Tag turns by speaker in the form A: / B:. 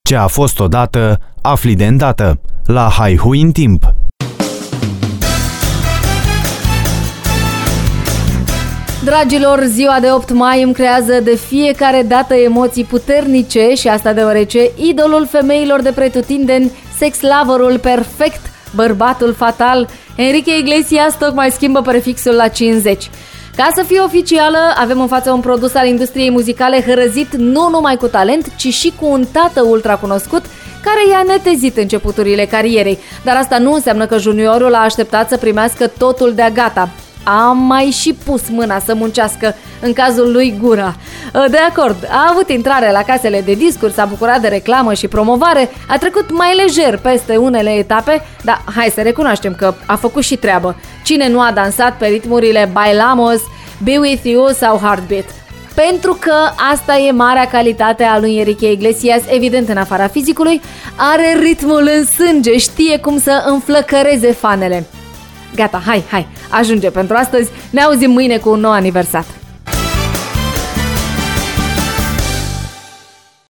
A: Ce a fost odată, afli de îndată. La Haihui în timp.
B: Dragilor, ziua de 8 mai îmi creează de fiecare dată emoții puternice și asta deoarece idolul femeilor de pretutindeni, sex loverul perfect, bărbatul fatal, Enrique Iglesias tocmai schimbă prefixul la 50. Ca să fie oficială, avem în față un produs al industriei muzicale hărăzit nu numai cu talent, ci și cu un tată ultracunoscut care i-a netezit începuturile carierei. Dar asta nu înseamnă că juniorul a așteptat să primească totul de-a gata. A mai și pus mâna să muncească, în cazul lui Gura. De acord, a avut intrare la casele de discuri, s-a bucurat de reclamă și promovare, a trecut mai lejer peste unele etape, dar hai să recunoaștem că a făcut și treabă. Cine nu a dansat pe ritmurile Bailamos, Be With You sau Heartbeat? Pentru că asta e marea calitate a lui Enrique Iglesias, evident în afara fizicului, are ritmul în sânge, știe cum să înflăcăreze fanele. Gata, hai, ajunge pentru astăzi, ne auzim mâine cu un nou aniversat.